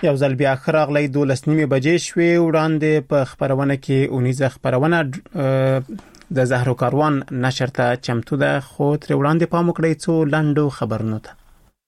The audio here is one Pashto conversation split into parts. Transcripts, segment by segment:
یو ځل بیا خراغلی 12:30 بجې شوې. وړاندې په خبرونه کې اونیزه خبرونه د زهرو کاروان نشر ته چمتو ده، خو تر وړاندې پام وکړئ څو لنډو خبرونو ته.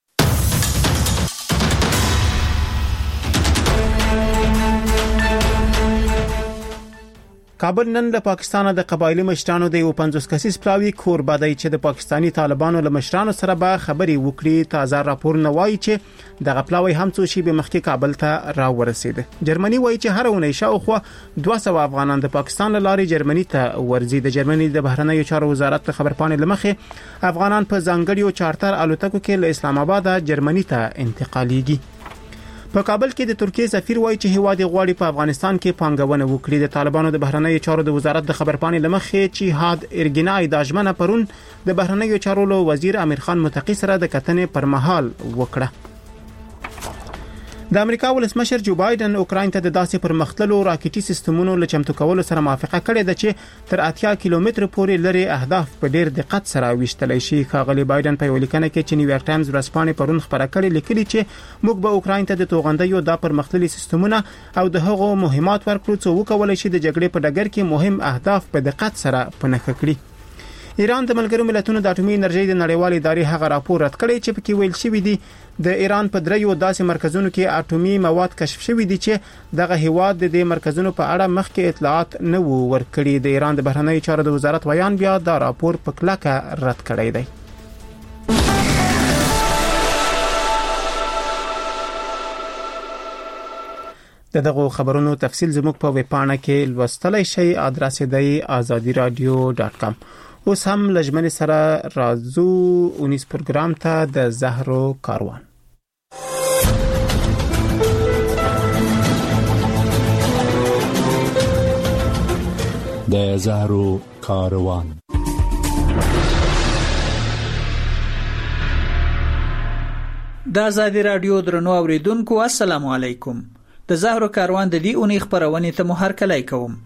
کابل نن له پاکستان د قبایلی مشرانو د 50 کسیز پلاوی کوربه دی چې د پاکستانی طالبانو له مشرانو سره به خبري وکړي. تازه راپور نه وایي چې د غپلاوی هم څو شی به مخکې کابل ته را ورسید. جرمني وایي چې هر اونۍ شاوخوا 200 افغانان د پاکستان لارې جرمني ته ورځي. د جرمني د بهرنیو چارو وزارت خبرپاڼې لمخې افغانان په ځانګړیو چارتر الوتکو کې له اسلام آباد جرمني ته انتقالیږي. په کابل کې د ترکیه سفیر وایي چې هیواد غواړي په افغانستان کې پانګونه وکړي. د طالبانو د بهرنیو چارو د وزارت د خبرپاڼې لمخې چې هاد ارګنای د اجمنه پرون د بهرنیو چارو وزیر امیر خان متقی سره د کتنې پر مهال وکړه. د امریکا ولسمشر جو بایدن اوکراین ته د داسې پرمختللو راکټي سیستمونو له چمتو کولو سره موافقه کړې ده چې تر 80 کیلومتر پورې لري اهداف په ډیر دقت سره وشتلی شي. ښاغلي بایدن په یو لیکنه کې چې نیویارک ټایمز ورځپاڼې پرون خبره کړې لیکلي چې موږ به اوکراین ته د توغندیو د پرمختللي سیستمونه او د هغو مهمات ورکړو چې وکولای شي د جګړې په ډګر کې مهم اهداف په دقت سره پنهخ کړي. ایران د ملګرو ملتونو د اټومي انرژي د نړیوال ادارې هغه راپور رد کړی چې پکې ویل شوی دی د ایران په دریو داسې مرکزونو کې اټومي مواد کشف شوی دي چې دغه هیواد د دې مرکزونو په اړه مخکې اطلاعات نه وو ورکړي. د ایران د بهرنیو چارو د وزارت ویان بیا دا راپور په کلکه رد کړی دی. دغه خبرونو تفصیل زموږ په ویب پاڼه کې لوستلای شئ. ادرس دی azadiradio.com. اوس هم لجمن سره رازو 19 پروګرام ته د زهرو کاروان. د زهرو کاروان. د آزادی رادیو درنو اوریدونکو السلام علیکم. د زهرو کاروان د دې اونۍ خبرونه ته مو هرکلی کوم.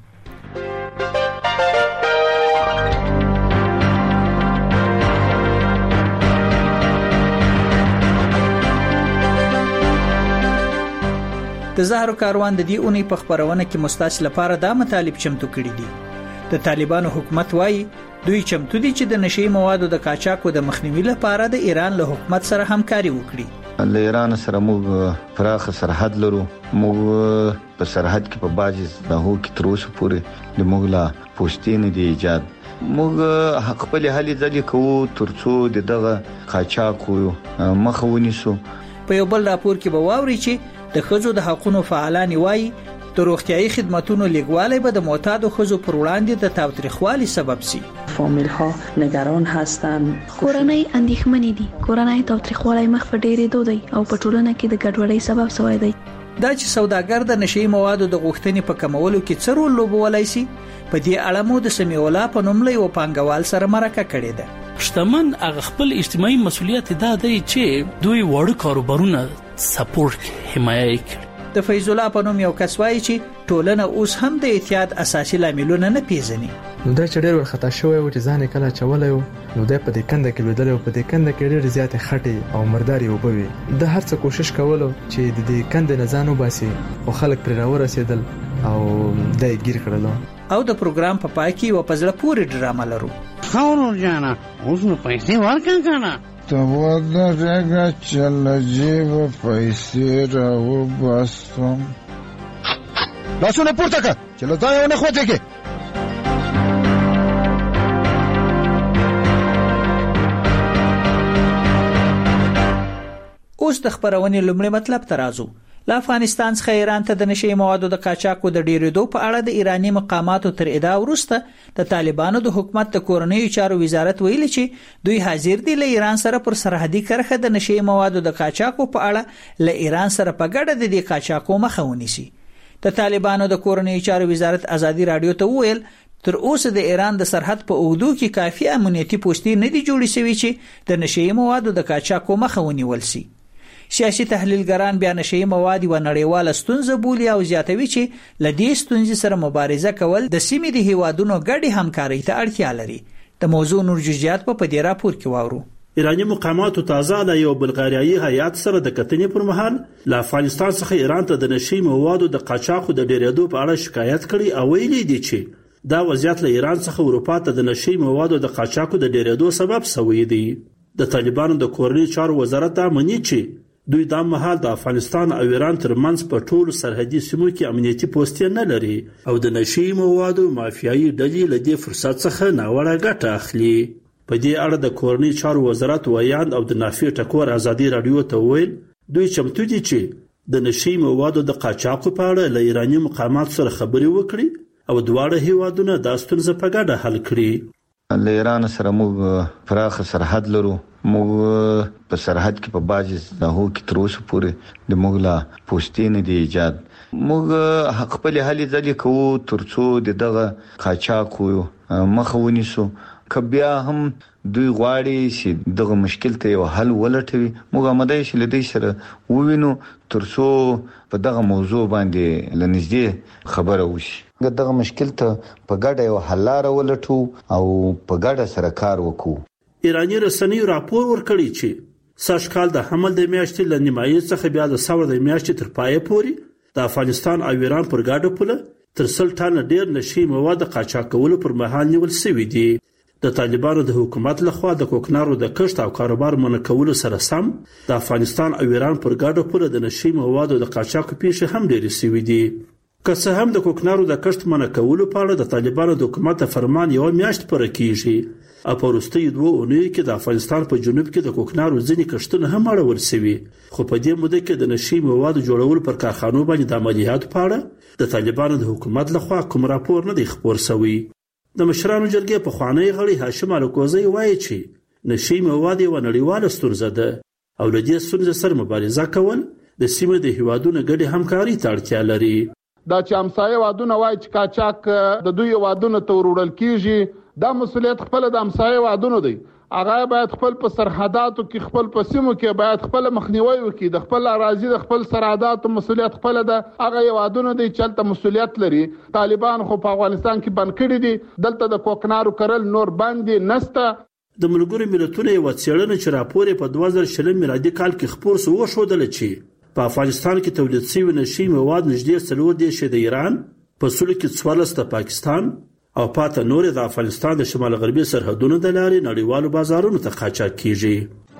د زهرو کاروان د دې اونۍ په خبرونه کې مستاس لپاره دا مطالب چمتو کړي دي. د طالبانو حکومت وایي دوی چمتو دي چې د نشئی موادو د قاچاقو د مخنیوي لپاره د ایران له حکومت سره همکاري وکړي. له ایران سره موږ پراخ سرحد لرو. موږ په سرحد کې په باج د هو کې تر اوسه پورې د موږ لا پوسټین دی ایجاد. موږ خپل هلي ځلې کوو ترڅو دغه قاچاقو مخاوني سو. په یو بل راپور کې به واوري چې د خزو د حقوقو فعالان وایي د روغتيایي خدماتونو لیږوالی به د معتادو خزو پر وړاندې د تاوتریخوالي سبب شي. فامیل ها نگران هستند. کورنۍ اندېښمنې دي. کورنۍ تاوتریخوالی مخ په ډېرېدو دی او په ټولنه کې د ګډوډۍ سبب شوی دی. دا چې سوداګر د نشئی موادو د غوښتنې په کمولو کې څه رول لوبولای شي، په دې اړه مو د سمیولا په نوم له یو پانګوال سره مرکه کړې ده. شتمن هغه خپل اجتماعي مسؤلیت دا دی چې دوی وړ کاروبارونه سپورټ حمایه کوي. د فیض الله په نوم یو کس وایي چې ټولنه اوس هم د احتیاط اساسي لاملونه نه پیژني. نو دا چې ډېر ورخطا شوی و چې ځان کله چولای نو د په دې کنده کې لیدل او په دې کنده کې ډېر زیات خټي او مرداري وبوي. د هر څه کوشش کولو چې د دې کنده نه ځانو باسي او خلک پر راورسېدل او دای ګیر کړلو. او د پروګرام په پای کې و پزړه پورې ډرامه لرو. خاورو جانا اوس نو پیسې ورکړه کنه ته ودا رګه چل جیب پیسې راو باسم. لاسونه پورته کړه چې له ځای نه خوځې کې. اوس د خبرونې لومړی مطلب ته راځو. له افغانستان څخه ایران ته د نشئی موادو د قاچاقو د ډیرېدو په اړه د ایرانی مقاماتو تر ادعا وروسته د طالبانو د حکومت د کورنیو چارو وزارت ویلي چې دوی حاضر دي له ایران سره پر سرحدي کرښه د نشئی موادو د قاچاقو په اړه له ایران سره په ګډه د دې قاچاقو مخه ونیسي. د طالبانو د کورنیو چارو وزارت آزادی رادیو ته وویل تر اوسه د ایران د سرحد په اوږدو کې کافي امنیتي پوسټې نه دي جوړې شوي چې د نشئی موادو د قاچاقو مخه ونیول شي. سیاسي تحلیلګران بیا نشئی مواد و نړیواله ستونزه بولي او زیاتوي چې لدې ستونزې سره مبارزه کول د سیمې د هیوادونو ګډې همکارۍ ته اړتیا لري. د موضوع نور جزئیات په دې راپور کې واورو. ایرانی مقاماتو تازه له یو بلغاریایي هیات سره د کتنې پر مهال له افغانستان څخه ایران ته د نشي موادو د قاچاقو د ډیرېدو په اړه شکایت کړي او ویلي دي چې دا وضعیت له ایران څخه اروپا ته د نشي موادو د قاچاقو د ډیرېدو سبب شوی دی. د طالبانو د کورنۍ چارو وزارت دا مني چې دوی دا مهال د افغانستان او ایران ترمنځ په ټولو سرحدي سیمو کې امنیتي پوستې نه لري او د نشي موادو مافیایي ډلې له دې فرصت څخه ناوړه ګټه اخلي. په دې اړه د کورنۍ چارو وزارت ویاند او د نافع ټکور ازادي رادیو ته ویل دوی چمتو دي چې د نشي موادو د قاچاقو په اړه له ایراني مقاماتو سره خبرې وکړي او دواړه هیوادونه دا ستونزه په ګډه حل کړي. له ایران سره موږ پراخ سرحد لرو. موږ په سرحد کې په باجز د هو کې تر اوسه پورې د موږ لا پوستې نه دی ایجاد. موږ خپل هلي ځلې کوو ترڅو دغه قاچاقو مخه ونیسو. کبیا هم دوی غواړي چې دغه مشکل ته یو حل ولټوي. موږ آماده یو چې لدی سره ووینو ترڅو په دغه موضوع باندې لنږدې خبره وشي. دغه مشکل ته په ګډه یو حل لار ولټو او په ګډه سره کار وکړو. ایرانی رسنیو راپور ورکړی چې سږ کال د حمل د میاشتې له نیمایي څخه بیا د ثور د میاشتې تر پایه پورې د افغانستان او ایران پر ګډه پوله تر 100 ټنه ډیر نشي مواد قاچاق کولو پر مهال نیول شوی دی. د طالبانو د حکومت لخوا د کوکنارو د کښت او کاروبار منع کولو سره سم د افغانستان او ایران پر ګډه پوله د نشي موادو د قاچاق پیښې هم ډېرې شوې دي. که څه هم د کوکنارو د کښت منع کولو په اړه د طالبانو د حکومت فرمان یو میاشت پوره کیږي او په وروستیو 2 اونیو کې د افغانستان په جنوب کې د کوکنارو ځینې کښتونه هم اړول شوي. خو په دې موده کې د نشي موادو جوړول پر کارخانو باندې د عملیاتو په اړه د طالبانو د حکومت لخوا کوم راپور نه دی خپور شوی. د مشرانو جرګې پخوانی غړي هاشم الکوزی وایي چې نشي مواد یوه نړیواله ستونزه ده او له دې ستونزې سره مبارزه کول د سیمې د هیوادونو ګډې همکاري ته اړتیا لري. دا چې همسایه وادونه وایي چې قاچاق د دوی وادونو ته وروړل کیږي، دا مسؤلیت خپل د همسایه وادونو دی. هغه باید خپل په سرحداتو کې خپل په سیمو کې باید خپل مخنیوي وکړي. د خپل اراضي د خپل سرحداتو مسؤلیت خپل ده. هغه یوادونه دی چې تل مسؤلیت لري. طالبان خو په افغانستان کې بند کړي دي، دلته د کوکنارو کرل نور باندې نسته. د ملګرو ملتونو یو څېړنه چې راپور په 2020 میلادي کال کې خپور شو وښودل چې په افغانستان کې تولید شوی نشي مواد نږدې 40 د ایران، په سلو کې 14 د پاکستان او پاته نور د افغانستان د شمال غربي سرحدونو د لارې نړیوالو بازارونو ته قاچاق کیږي.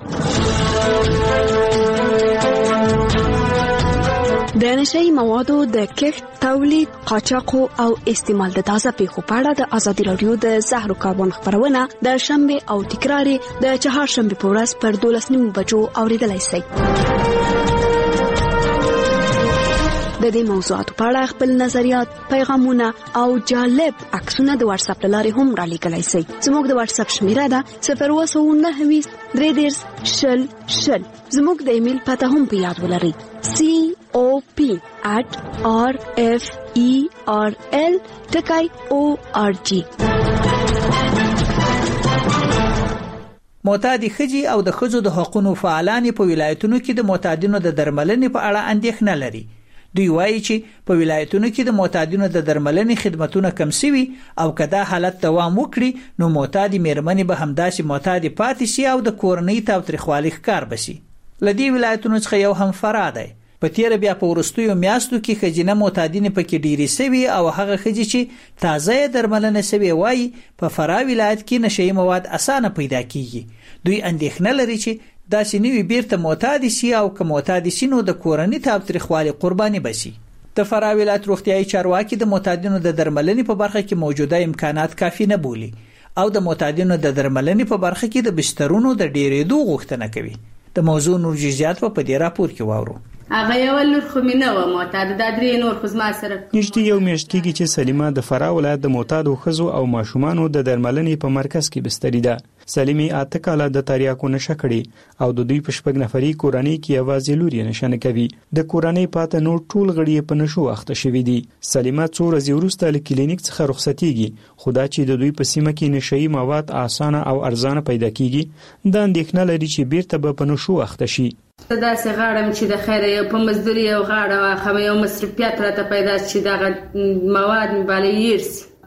د نشي موادو د کښت، تولید، قاچاق او استعمال د تازه پیښو په اړه د ازادي رادیو د زهرو کاربن خبرونه د شنبه او تکرار د چهارشنبه په ورځ پر 12 بجو اوریدلای شئ. د دې موضوعاتو په اړه خپل نظریات، پیغامونه او جالب عکسونه د واتس اپ لارې هم را لیږلی شئ. زموږ د واتس اپ شمیره ده 029 310 00. زموږ د ایمیل پته هم په یاد ولرئ: cop@referl.org. معتادي ښځې او د ښځو د حقوقو فعالان په ولایتونو کې د معتادینو د درملنې په اړه اندېښنه لري. دوی وایي چې په ولایتونو کې د معتادینو د درملنې خدماتونه کم شوي او که دا حالت دوام وکړي نو معتادي مېرمنې به همداسې معتادي پاتې شي او د کورنۍ تاوتریخوالي ښکار بشي. له دې ولایتونو څخه یو هم فراه دی. په تیره بیا په وروستیو میاشتو کې ښځینه معتادینې پکې ډېرې شوي او هغه ښځې چې تازه درملنه شوې وایي په فراه ولایت کې نشي مواد اسانه پیدا کیږي. دوی اندېښنه لري چې داسې نوي بیرته معتادي شي او که معتادي شي نو د کورنۍ تاوتریخوالي قرباني بشي. د فراه ولایت روغتیايي چارواکي د معتادینو د درملنې په برخه کې موجوده امکانات کافي نه بولي او د معتادینو د درملنې په برخه کې د بسترونو د ډېرېدو غوښتنه کوي. د موضوع نور جزئیات په دې راپور کې واورو. هغه یو لور خو مینه و معتاد د درې نور خو ما سره نږدې یو میاشت کېږي چې سلیمه د فراه ولایت د معتادو ښځو او ماشومانو د درملنې په مرکز کې بستري ده. سلیمه 8 کاله د تریاکو نشه کړي او د دوی په شپږ نفري کورنۍ کې یوازې لور یې نشه نه کوي. د کورنۍ پاته نور ټول غړي په نشو اخته شوي دي. سلیمه 2 ورځې وروسته له کلینیک څخه رخصتېږي، خو دا چې د دوی په سیمه کې نشهیي مواد اسانه او ارزانه پیدا کیږي دا اندېښنه لري چې بیرته به په نشو اخته شي. دا سه غاړم چې د خیره یو په مزدوري یو غاړه واخم یو مصرفیات راته پیدا شي دا مواد مبالغ یرسي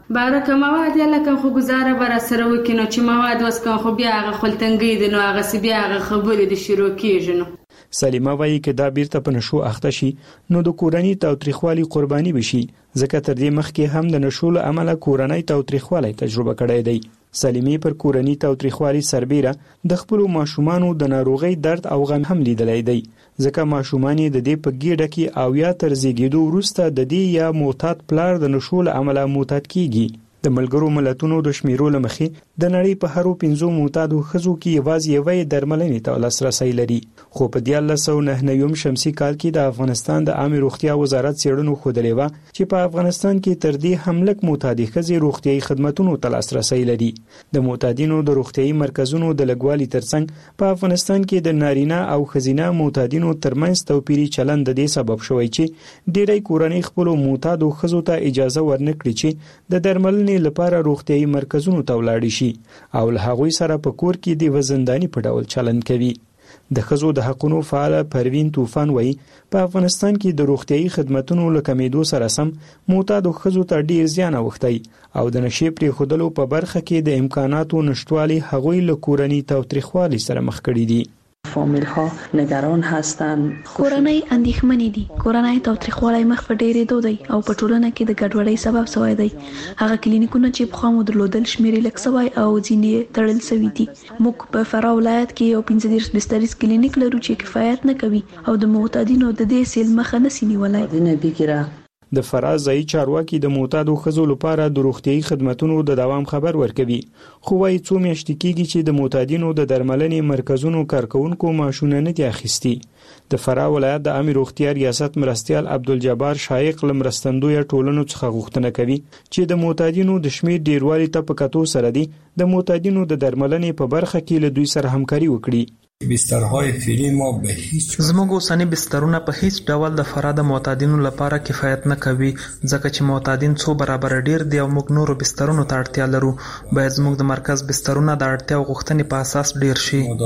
بارک مواد یلا که خو گزاره بر سره وکینو چې مواد وس کان خو بیا هغه خلتنګي دي نو هغه سی بیا هغه خبرې د شروع کیږي. نو سلیمه وایي که دا بیرته په نشو اخته شي نو د کورنۍ تاوتریخوالي قرباني بشي، ځکه تر دې مخکې هم د نشو له امله کورنۍ تاوتریخوالي تجربه کړی دی. سلیمې پر کورنۍ تاوتریخوالي سربیره د خپل ماشومانو د ناروغي درد او غم هم لیدلی دی، ځکه ماشومان د دې په ګډه کې او یا تر زیږیدو وروسته د دې یا معتاد پلار د نشو له امله معتاد کیږي. د ملګرو ملتونو د شمیرو له مخې د نړۍ په هرو 5 معتادو ښځو کې یوازې یوې درملنې ته لاسرسی لري، خو په 1999 شمسي کال کې د افغانستان د عامه روغتیا وزارت څېړنو ښودلې وه چې په افغانستان کې تر دې هم لږ معتادې ښځې روغتیایي خدمتونو ته لاسرسی لري. د معتادینو د روغتیایي مرکزونو د لږوالي ترڅنګ په افغانستان کې د نارینه او ښځینه معتادینو ترمنځ توپیري چلند د دې سبب شوی چې ډېری کورنۍ خپلو معتادو ښځو ته اجازه ورنکړي چې د درملنې لپاره روغتیایي مرکزونو ته ولاړ شي او له هغوی سره په کور کې د وزنداني په ډول چلند کوي. د ښځو د حقونو فعال پروین طوفان وایي په افغانستان کې د روغتیایي خدماتو له کمیدو سره سم معتادو ښځو ته ډیر زیان اوښتی او د نشې پرېښودلو په برخه کې د امکاناتو نشتوالي هغوی له کورنۍ تاوتریخوالي سره مخ کړي دي. فامیل ها نگران هستند. کورنۍ اندېښمنې دي. کورنۍ تاوتریخوالی مخ په ډېرېدو دی او په ټولنه کې د ګډوډۍ سبب شوی دی. هغه کلینیکونه چې پخوا مو درلودل شمېر یې لږ شوی او ځینې تړل شوي دي. موږ په فراه ولایت کې یو 15 بستریز کلینیک لرو چې کفایت نه کوي او د معتادینو د دې سیل مخه نشي نیولی. د فراه ځایي چارواکي د معتادو ښځو لپاره د روغتیایي خدماتو د دوام خبر ورکوي، خو وايي څو میاشتې کېږي چې د معتادینو د درملنې مرکزونو کارکونکو معاشونه نه دي اخیستي. د فراه ولایت د عامه روغتیا ریاست مرستیال عبدالجبار شایق له مرستندویه ټولنو څخه غوښتنه کوي چې د معتادینو د شمېر ډیروالي ته په کتو سره دي د معتادینو د درملنې په برخه کې له دوی سره همکاري وکړي. بسترهای فعلی ما به هیڅ زموږ اوسنی بسترونه په هیڅ ډول د فراه د معتادینو لپاره کفایت نه کوي، ځکه چې معتادین څو برابر ډیر دي او موږ نورو بسترونو ته اړتیا لرو. باید زموږ د مرکز بسترونه د اړتیا او غوښتنې په اساس ډیر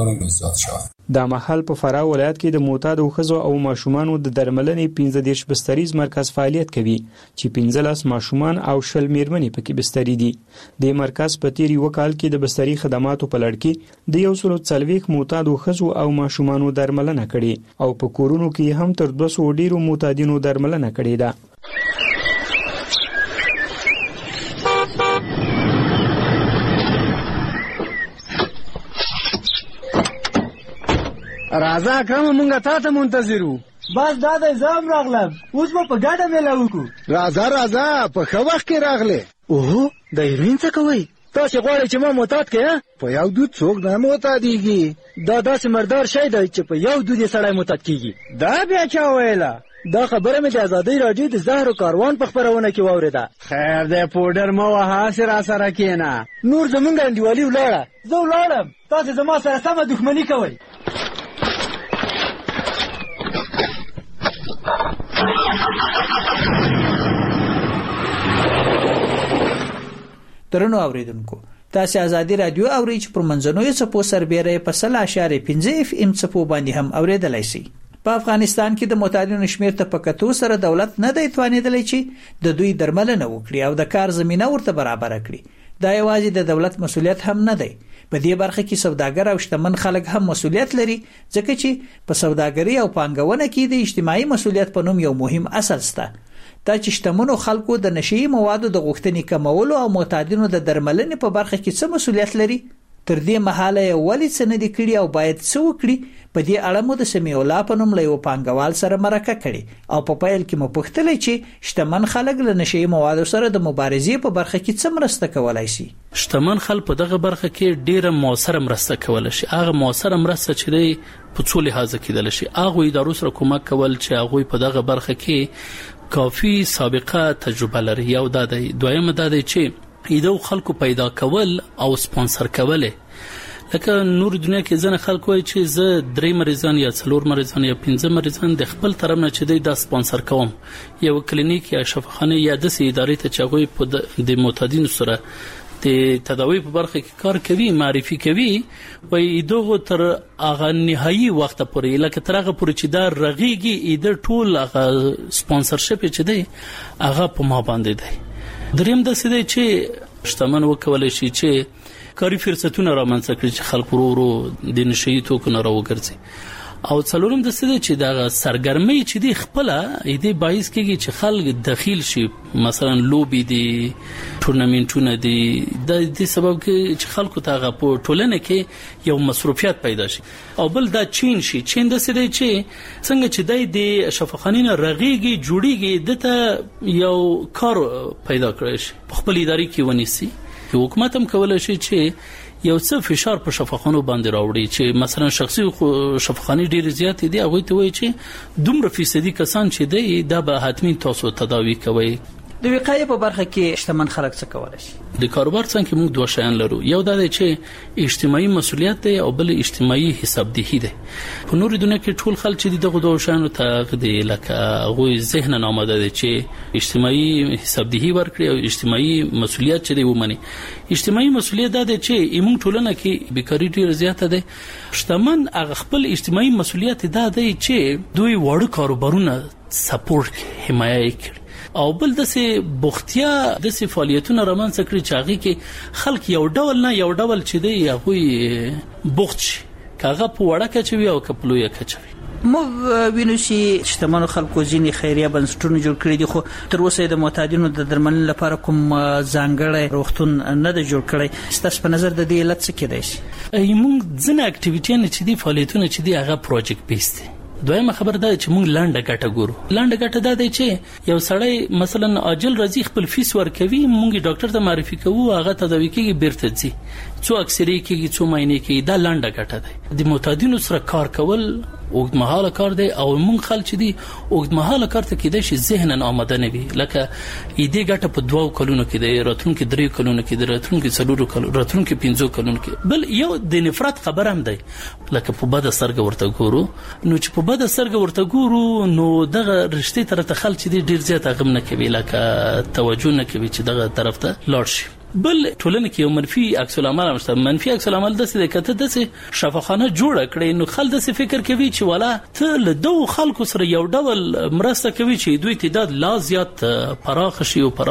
شي. دا مهال په فراه ولایت کې د معتادو ښځو او ماشومانو د درملنې 15 بستریز مرکز فعالیت کوي چې 15 ماشومان او 20 میرمنې پکې بستري دي. د مرکز په تیر یو کال کې د بستري خدماتو په لړ کې د 140 معتادو ښځو او ماشومانو درملنه کړې او په کورونو کې هم تر 200 ډیرو معتادینو درملنه کړې ده. راځه اکرم مونږه تا ته منتظر وو. بس دا د زام راغلم، اوس به په ګډه میله وکړو. راځه په ښه وخت کې راغلې. اوهو د هیروین څه کوئ؟ تاسې غواړئ چې ما معتاد کړې؟ په یو دود څوک نه معتادېږي. دا داسې مردار شی دی چې په یو دود یې سړی معتاد کېږي. دا بیا چا ویله؟ دا خبره مې د ازادۍ راډیو د زهرو کاروان په خپرونه کې واورېده. خیر دی پوډر مه وهه، هسې راسره کښېنه. نور زمونږ انډیوالي ولاړه. زه ولاړم، تاسې زما سره سمه دښمني کوئ. درنو اوریدونکو، تاسو ازادي رادیو اورئ چې پر منځنوي څپو سربېره په 0.5 FM څپو باندې هم اوریدلای شئ. په افغانستان کې د معتادینو شمېر ته په کتو سره دولت نه دی توانېدلی چې د دوی درملنه وکړي او د کار زمینه ورته برابر کړي. دا یوازې د دولت مسؤلیت هم نه دی. په دې برخه کې سوداګر او شتمن خلک هم مسؤلیت لري، ځکه چې په سوداګري او پانګونه کې د اجتماعي مسؤلیت په نوم یو مهم اصل شته. دا چې شتمنو خلکو د نشئی موادو د غوښتنې کمولو او معتادینو د درملنې په برخه کې څه مسؤلیت لري، تر دې مهاله یې ولې څه نه دي کړي او باید څه وکړي. په دې اړه مو د سمیع الله په نوم له یو پانګوال سره مرکه کړې او په پیل کې مو پوښتلې چې شتمن خلک له نشئی موادو سره د مبارزې په برخه کې څه مرسته کولای شي. شتمن خلک په دغه برخه کې ډیره موثره مرسته کولای شي. هغه موثره مرسته چې دی په څو لحاظ کېدل شي. هغه ادارو سره کومک کول چې هغه په دغه برخه کې کافي سابقه تجربه لري. یو دا دی. دویم دا دی چې ایدو خلکو پیدا کول او سپانسر کول. لکه نور دنیا کې ځنه خلک وایي چې زه 3 مریضان یا 4 مریضان یا 5 مریضان د خپل طرف نه چې دا سپانسر کوم، یو کلینیک یا شفاخانه یا د سي ادارې ته چاغوي په د معتادینو سره د تداوی په برخه کې کار کوي، معرفي کوي، وایي دغه تر هغه نهایي وخت پورې لکه تر هغه پورې چې دا رغيږي د ټول هغه سپانسرشپ چې دی هغه په ما باندې دی. دریم د سده چې شتمن وکولای شي چې کاري فرصتونه رامنځته کړي چې خلک ورو د نشي توکو نه راوګرځي او څلورم د سده چې د سرګرمي چې دی خپل ایدې باعث کېږي چې خلک داخل شي مثلا لوبي دي ټورنمنټونه دي د دې سبب کې چې خلکو ته په ټولنه کې یو مصروفیت پیدا شي او بل دا چین د سده چې څنګه چې د شفاخانین رغيږي جوړيږي دته یو کار پیدا کړی شي په خپل ادارې کې ونیسي حکومت هم کولای شي چې یو څه فشار په شفاخانو باندې راوړي چې مثلا شخصي شفاخاني ډیر زیات دي هغه ته وایي چې دومره فیصدي کسان چې دی دا به حتمی تاسو تداوی کوي د وقایې په برخه کې شتمن خلک څه کولای شي د کاروبار څنګه موږ دوه شیان لرو یو دا دی چې اجتماعي مسولیت دی او بل اجتماعي حسابدهي دی په نورو دنیا کې ټول خلک چې دغه دوه شیانو ته د لکه غوي ذهن آماده دي چې اجتماعي حسابدهي ورکړي او اجتماعي مسولیت چې دی ومني اجتماعي مسولیت دا دی چې موږ ټولنه کې بیکاری ډیر زیاته ده شتمن هغه خپل اجتماعي مسولیت دا دی چې دوی وړ کاروبارونه سپورټ حمایت کوي او بل دسه بوختیا دسه فعالیتونه رامنځته کړی چې هغه کې خلک یو ډول چې دی هغه بوخت شي کاغه په وړه کې چوي او کپلوې کچوي مو وینو چې شتمنو خلکو ځینې خیریه بنسټونه جوړ کړي دي خو تر اوسه د معتادینو د درملنې لپاره کوم ځانګړی روغتون نه دی جوړ کړی ستاسو په نظر د دې علت څه کېدای شي موږ ځنه اکټیویټي چې دي فعالیتونه چې دي هغه پروجیکټ بیس دي دویمه خبر ده چې موږ لانډه ګټه ګورو لانډه ګټه ده چې یو سړی مثلا عاجل رضی خپل فیس ورکوي موږ ډاکټر ته معرفي کوو هغه تداوی کوي بیرته ځي څو اکثری کې څو ماینه کې دا لانډه ګټه ده د معتادینو سره کار کول اوږدمهاله کار دی او موږ خلک چې دي اوږدمهاله کار ته کېدای شي ذهنن آماده نه وي لکه ایدې ګټه په 2 کلونو کې دی راتلونکي 3 کلونو کې دی راتلونکي 4 کلونو راتلونکي 5 کلونو کې بل یو د نفرت خبر هم دی لکه په بده سرګ ورته ګورو نو چې په بده سرګ ورته ګورو نو دغه رښتې تر ته خلک چې ډیر زیات غم نه کوي لکه توجه نه کوي چې دغه طرف ته لاړ شي بل ټولنه کې یو منفي عکس العمل مشته منفي عکس العمل د څه کته د څه شفاخانه جوړ کړي نو خلک د څه فکر کوي چې والا ته له دوه خلکو سره یو ډول مرسته کوي چې دوی تعداد لا زیات پراخ شي او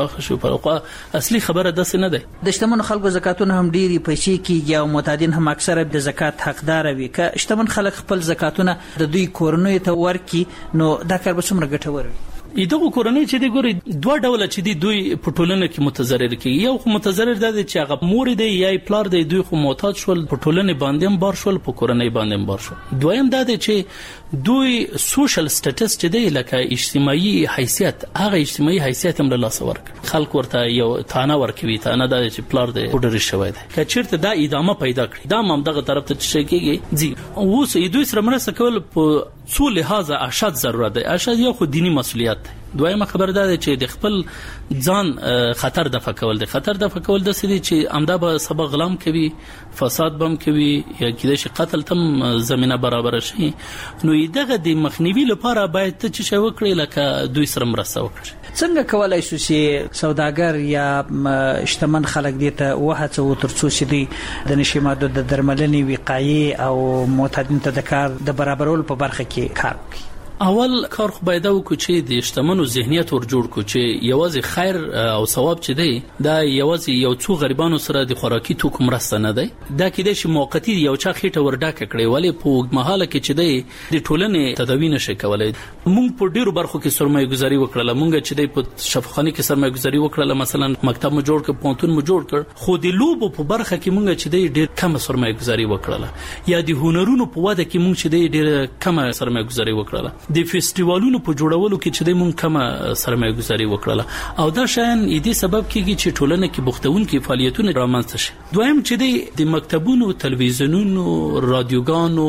اصلي خبره د څه نه ده د شتمن خلکو زکاتونه هم ډيري پیسې کیږي او معتادین هم اکثره د زکات حقدار وي که شتمن خلک خپل زکاتونه د دوی کورنۍ ته ورکي نو دا کار به څومره ګټور وي دغه کورنۍ چې دی ګوري دوه ډول چې دی دوی په ټولنه کې متضرر کیږي یو خو متضرر دی چې هغه مور دی یا پلار دی دوی خو محتاج شول په ټولنه باندې هم بار شول په کورنۍ باندې هم بار شول دویم دا دی چې دوی سوشل سټیټس چې دی لکه اجتماعي حیثیت هغه اجتماعي حیثیت هم له لاس ورک خلک ورته یو تانه ورکوي تانه دا چې پلار دی پډر شوی دی که چیرته دا ادامه پیدا کړي دا هم دغه طرف ته چې کېږي ځي اوس دوی سره مرسته کول په څو لحاظه اشد ضرورت دی اشد یو خو دینی مسولیت دی دویمه خبر ده چې د خپل ځان خطر دفع کول دي خطر دفع کول د سړي چې امدا به سبا غلام کوي فساد بم کوي یا کله چې قتل تم زمينه برابر شي نو دغه د مخنیوي لپاره باید ته چې وکړي لکه دوی سره مرسته وکړي څنګه کولای شو چې سوداګر یا شتمن خلک دي ته وهڅو ترڅو چې دي د نشي ماده د درملنې وقایې او معتادین ته د کار د برابرولو په برخه کې کار وکړي اول کار خو باید وکړو چې د شتمنو ذهنیت ور جوړ کړو چې یوازې خیر او ثواب چې دی دا یوازې یو څو غریبانو سره د خوراکي توکو مرسته نه دی دا کېدای شي موقتی یو چا خېټه ورډاکه کړي ولی په مهاله کې چې دی د ټولنې تداوی نشي کولای موږ په ډیرو برخو کې سرمایه گذاري وکړه موږ چې دی په شفاخانه کې سرمایه گذاري وکړه مثلا مکتب مو جوړ کړ پونتون مو جوړ کړ خو د لوبو په برخه کې موږ چې دی ډیر کم سرمایه گذاري وکړه یا د هنرونو په واده کې موږ چې دی ډیر کم سرمایه گذاري وکړه د فیسټیوالونو په جوړولو کې چې د مونږ کم سرمایه گذاري وکړه او دا شان دې سبب کېږي چې ټولنه کې بوختونکو فعالیتونه رامنځته شي دویم چې د مکتبونو تلویزیونونو رادیوګانو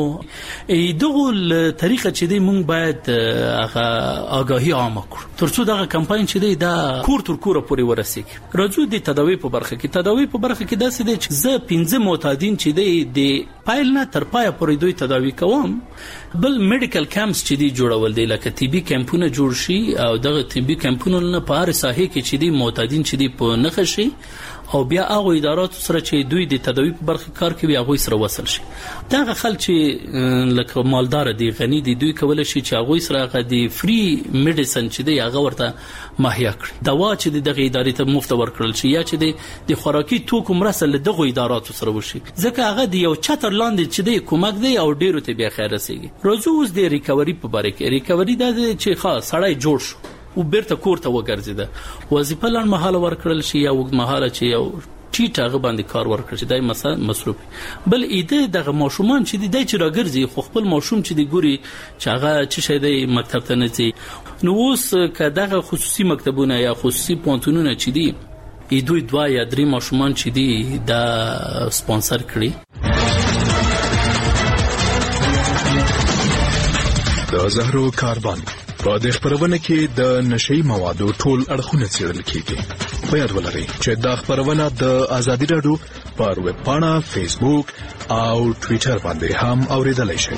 دغه طریقه چې د مونږ باید هغه آگاهی عامه کړو ترڅو دغه کمپاین چې دا کور تر کوره پورې ورسیږي راځو د تداوی په برخه کې دا څه دي چې زه 15 معتادین چې د پایل نه تر پای پورې دوی تداوی کوم بل میډیکل کیمپس چې دی جوړول دي لکه طبي کیمپونه جوړ شي او دغه طبي کیمپونه په هر ساحه کې چې دی معتادین چې دی په نخ شي او بیا هغه ادارات سره چې دوی د تداوی په برخه کار کوي هغه سره وصل شي. دا خلک چې لکه مالدار دي غني دي دوی کول شي چې هغه سره هغه د فری میډیسن چې دی هغه ورته مهیا کړي، دوا چې دغه ادارې ته مفت ورکړل شي یا چې د خوراکي توکو مرسته له دغه اداراتو سره وشي، ځکه هغه د یو چتر لاندې چې د کومک دی او ډیرو ته بیا خیر رسیږي. روزو اوس د ریکوري په باره کې ریکوري دا چې خاص سړی جوړ شو او بیرته کور ته وګرځیده، وظیفه لن مهاله ورکړل شي یا وګ مهاله چې یو ټیټ هغه باندې کار ورکړي چې دای مثلا مصروف بل ایده دغه ماشومان چې د چې راګرځي خو خپل ماشوم چې دی ګوري چې هغه چې شي د مکتب ته نه ځي. نو اوس کداغه خصوصي مکتبونه یا خصوصي پونتونونه چې دی دوی 2 یا 3 ماشومان چې دی دا سپانسر کړي. د زهرو کاروان په دې خبرونه کې د نشئی موادو ټول اړخونه څېړل کیږي. په یاد ولرئ چې دا خبرونه د ازادي رادیو پر ویب پاڼه، فیسبوک او ټوئیټر باندې هم اوریدلای شئ.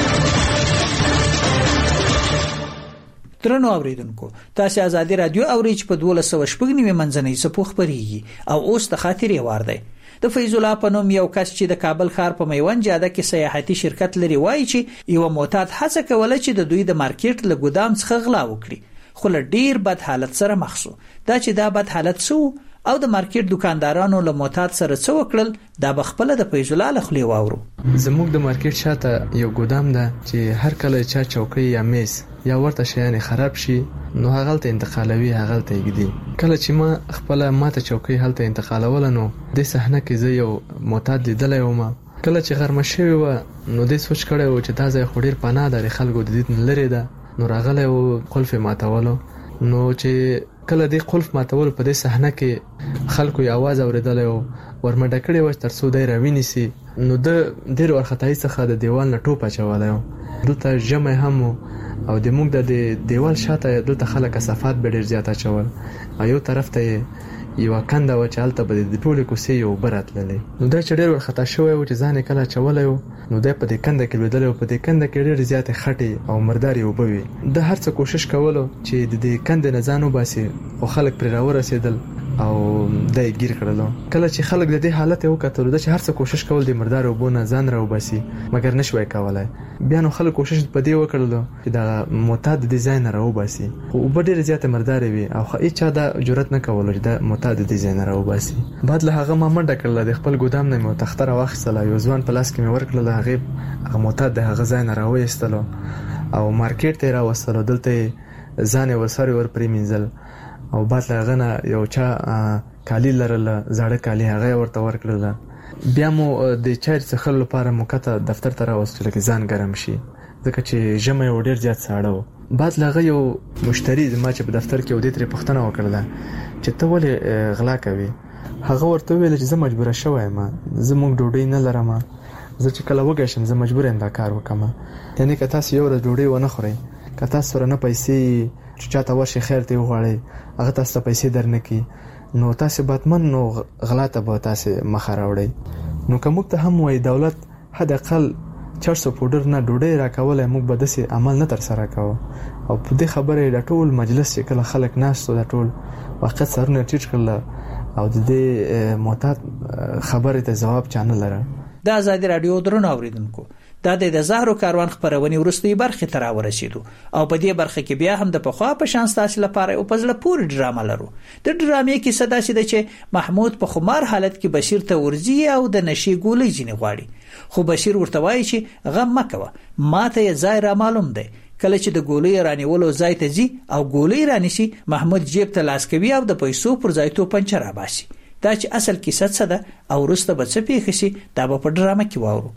درنو اوریدونکو، تاسو ازادي رادیو اورئ چې په 1290 منځنۍ صفو خبريږي او اوس د خاطر یې وار دی. د فیض الله په نوم یو کس چې د کابل ښار په میوند جاده کې سیاحتي شرکت لري وایي چې یو معتاد هڅه کوله چې د دوی د مارکیټ له ګودام څخه غلا وکړي، خو له ډیر بد حالت سره مخ شو. دا چې دا بد حالت سو او د مارکیټ دکاندارانو له معتاد سره څه وکړل دا بخپله د فیض الله له خولې واورو. زموږ د مارکیټ شاته یو ګودام ده چې هر کله چا چوکۍ یا میز یا ورته شیان خراب شي نو هغه ته انتقالوي، هغه ته یګدي. کله چې ما خپل ماته چوکۍ هلته انتقالول نو د صحنه کې زه یو معتاد لیدلای وم. کله چې غرمه شوی و نو د سوچ کړی و چې دا ځای خو ډیر پناه ده، خلکو د دې لري ده. نو راغلی و قلف ماتولو، نو چې کله د قلف ماتول په دې صحنه کې خلکو یې आवाज اوریدلی و ورمنډه کړی و ترڅو دی راوینیسي. نو د ډیر ورختای څخه د دیوال نه ټوپ اچولی و. دلته ژمی هم او د موږ د دیوال شاته دلته خلک کثافات به ډیر زیات اچول او یو طرف ته یو کنده و چې هلته به د ټولې کوڅې یو اوبه راتللی. نو دا چې ډېر ورخطا شوی و چې ځان یې کله اچولی و نو دی په دې کنده کې لوېدلی و. په دې کنده کې ډېرې زیاتې خټې او مردارې اوبه وې. د هر څه کوشش کولو چې د دې کندې نه ځان وباسي خو خلک پرې راورسېدل او دا یې ګیر کړلو. کله چې خلک د دې حالت یې وکتلو دا چې هر څه کوشش کول د مردارې اوبو نه ځان راوباسي مګر نشوی کولی. بیا نو خلک کوشش په دې وکړلو چې دا معتاد د دې ځای نه راوباسي، خو اوبه ډېرې زیاتې مردارې وې او هېچا دا جرأت نه کولو چې دا معتاد د دې ځای نه راوباسي. بعد له هغه ما منډه کړله، د خپل ګودام نه مې تخته راواخیستله، یو ځوان په لاس کې مې ورکړله، هغه معتاد د هغه ځای نه راویستلو او مارکیټ ته یې راوستلو. دلته یې ځان یې ورسره ور پرېمینځل او بعد له هغه نه یو چا کالي لرله، زاړه کالي، هغه یې ورته ورکړله. بیا مو د چای څښلو لپاره مو کته دفتر ته راوستو لکه ځان ګرم شي ځکه چې ژمی و ډېر زیات ساړه و. بعد له هغه یو مشتری زما چې په دفتر کې و دې ترې پوښتنه وکړله چې ته ولې غلا کوې. هغه ورته وویل چې زه مجبوره شوی یم، زه موږ ډوډۍ نه لرم، زه چې کله وږی شم زه مجبور یم دا کار وکړم. یعنې که تاسو یو ورځ ډوډۍ ونه خورئ، که تاسو سره نه پیسې چې چاته ورشئ خیر ته وغواړئ هغه تاسو ته پیسې در نه کړي نو تاسو باتمن نو غلا ته به تاسو مخه راوړئ. نو که موږ ته هم وایي دولت حد اقل 400 پوډر نه ډوډۍ راکولی موږ به داسې عمل نه ترسره کوو. او په دې خبرې د ټول مجلس چې کله خلک ناستو د ټول واقعیت سرونه ټیټ کړل او د دې معتاد خبرې ته ځواب چا نه لره. د ازادي رادیو درنو اوریدونکو، دا د زهرو کاروان خبرونه ورستۍ برخه ته راورسېدو او په دې برخه کې بیا هم د پخوا په شان تاسو لپاره او پزله پوری ډرامه لرو. د ډرامې کې صدا سي ده چې محمود په خمار حالت کې بشیر ته ورځي او د نشي ګولې ځینې غواړي، خو بشیر ورته وایي چې غم مکوه، ماته یې ځای را معلوم دی. کله چې د ګولې رانیولو ځای ته ځي او ګولې رانیسي، محمود جیب ته لاس کوي او د پیسو پر ځای تو پنچر راباسي. دا چې اصل کیسه څه ده او وروسته به څه پیښ شي دا به په ډرامه کې واورو.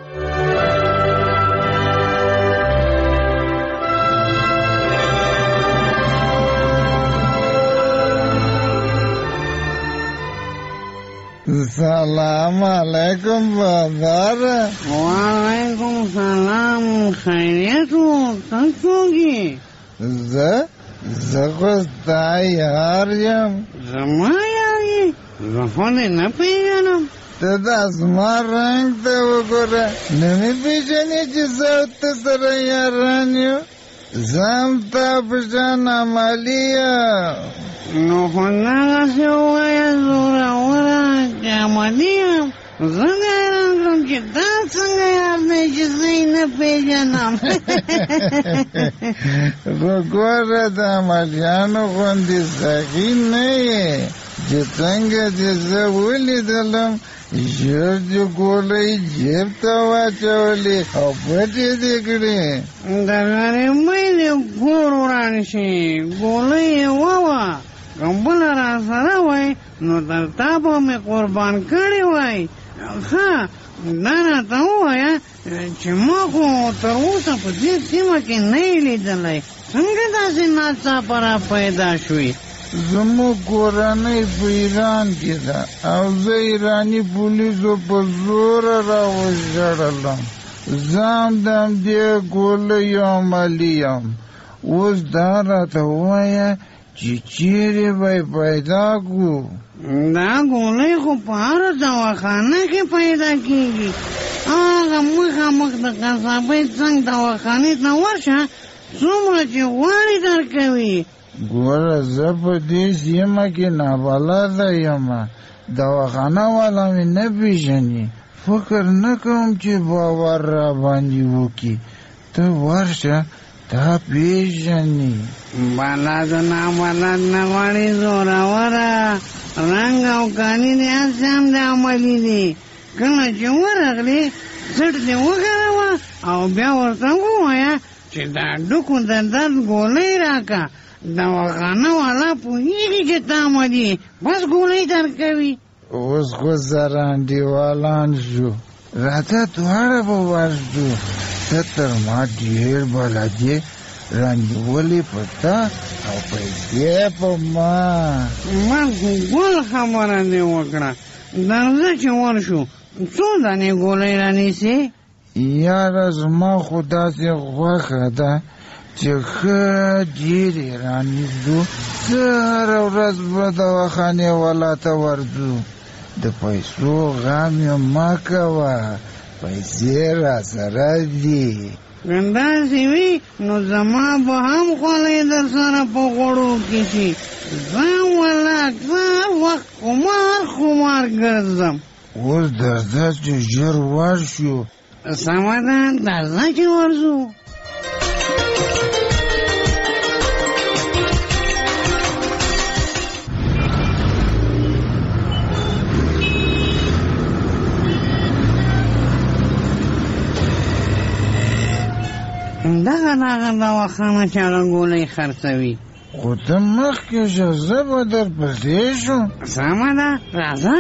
سلام علیکم بازار. وعلیکم سلام. خیریت و تنسوگی زه خو ستا یار یم. زما یاری زخونه نپیژنم. ته د اسمان رنگ ته وګوره، نه مې پیژنې چې زه ته سره یاران یو. زم تا پشان عملیه نو خوناغا سوایا زورا ورا کاملیم زنگا ایران کرم چه دا سنگا یارده چه زین پیجنم گوره دا عملیانو خوندی سخی نیه چه څنګه چې زه ولیدلم ژر دې ګولۍ جیب ته واچولې او پټې دې کړې د غریبۍ د کور وران شي ګولۍ یې ووه که بله راسره وای نو تر تا به مې قربان کړې وای ښه دا راته ووایه چې ما خو تر اوسه په دې سیمه کې نه یې لیدلی څنګه داسې ناڅاپه را پیدا شوي زموږ کورنۍ په ایران کې ده او زه ایراني پولیسو په زوره راوژړلم زه هم د همدې ګولیو عملي یم اوس دا راته ووایه چې چیرې به یې پیدا کړو دا ګولۍ خو په هره دواخانه کې پیدا کېږي هغه مخامخ د قصابۍ څنګ دواخانې ته ورشه څومره چې غواړې درکوي ګوره زه په دې سیمه کې نابلده یم دواخانه والا مې نه پیژني فکر نه کوم چې باور را باندې وکړي ته ورشه تا پیژني بلد نابلد نه غواړي زوروره رنګ او کالي دې هسې هم د عملي دي کله چې ورغلې سټ دې وکاروه او بیا ورته ووایه چې دا ډوکو د درد ګولۍ راکه دواخانه والا پوهېږي چې تا عملي بس ګولۍ درکوي اوس خو زه انډیوالان شو راته دواړه به ورځو ته تر ما ډېر بلدې رانیولې په تا او پیسې په ما ګل خبره دې وکړه درځه چې ورشو څو دانې ګولۍ رانیسې یاره زما خو داسې خوښه ده چې ښه ډېرې رانیږدو زه هره ورځ به دواخانې والا ته ورځو د پیسو غم یې مه کوه پیسې راسره دي که داسې وي نو زما به هم خولۍ در سره په غوړو کې شي زه ولاک هر وخت خمار ګرځم اوس درځه چې ژر ورشو سمه ده درځه چې ورځو دغه دواخانه چې هغه ګولۍ خرڅوي خو ته مخکې شه زه به درپسې شم سمه ده راځه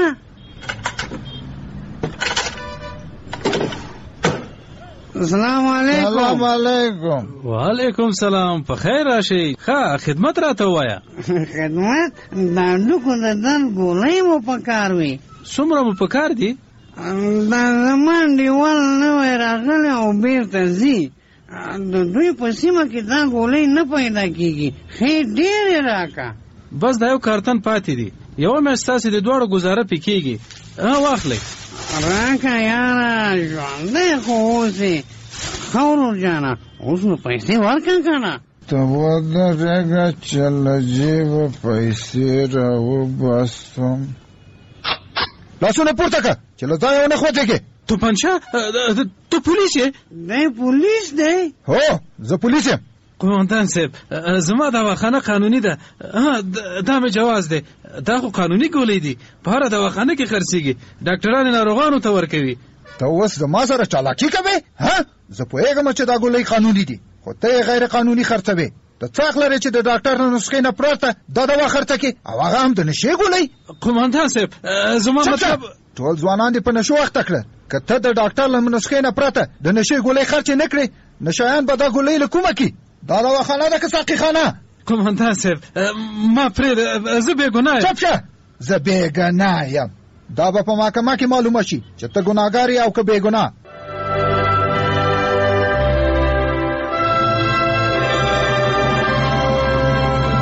السلام علیکم سلام علیکم وعلیکم سلام په خیر راشئ ښه خدمت راته ووایه خدمت دا ډوکو د درد ګولۍ مو په کار وي څومره مو په کار دي دا زما انډیوال نوی راغلی او بېرته ځي د دوی په سیمه کې دا ګولۍ نه پیدا کېږي ښې ډېرې راکه بس دا یو کارتن پاتې دي یوه میاشت ستاسې د دواړو ګزاره پې کېږي واخلئ راکه یاره ژوندی خو اوسې ښه ورور جانه اوس نو پیسې ورکړه که نه ته ودرېږه چې له جیبه پیسې راوباسم لاسونه پورته کړه چې له ځایه ونه خوځېږې توپنچه تو پولیس یې دی پولیس دی هو زه پولیس یم قومندان صاحب زما دواخانه قانوني ده دا مې جواز دی دا خو قانوني ګولۍ دي په هره دواخانه کې خرڅېږي ډاکټران ناروغانو ته ورکوي ته اوس زما سره چالاکي کوې زه پوهېږم چې دا ګولۍ قانوني دي خو ته یې غیر قانوني خرڅوې ته څه حق لرې چې د ډاکټر له نسخې نه پرته دا دوا خرڅه کړې او هغه هم د نشې ګولۍ قومندان صاحب زما مطلب ټول ځوانان دې په نشو اخته کړه که ته د ډاکټر له نسخې نه پرته د نشې ګولۍ خرڅې نه کړې نشایان به دا ګولۍ له کومه کړي دا دواخانه ده که ساقي خانه قومندان صاحب ما پرېږده زه بېګناه یم چپ شه زه بېګناه یم دا به په محکمه کې معلومه شي چې ته ګناهګار یې او که بېګناه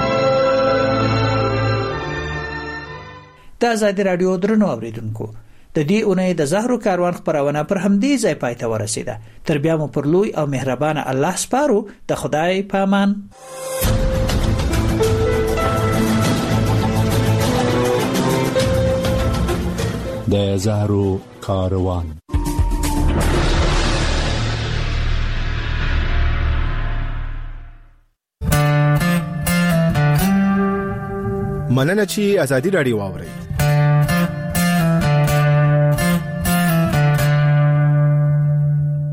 د آزادي راډیو درنو اوریدونکو د دې اونۍ د زهرو کاروان خبرونه پر همدې ځای پای ته ورسیده. تر بیا مو پر لوی او مهربان الله سپارو. د خدای پامان. د زهرو کاروان. مننه چې ازادي رادیو واوري.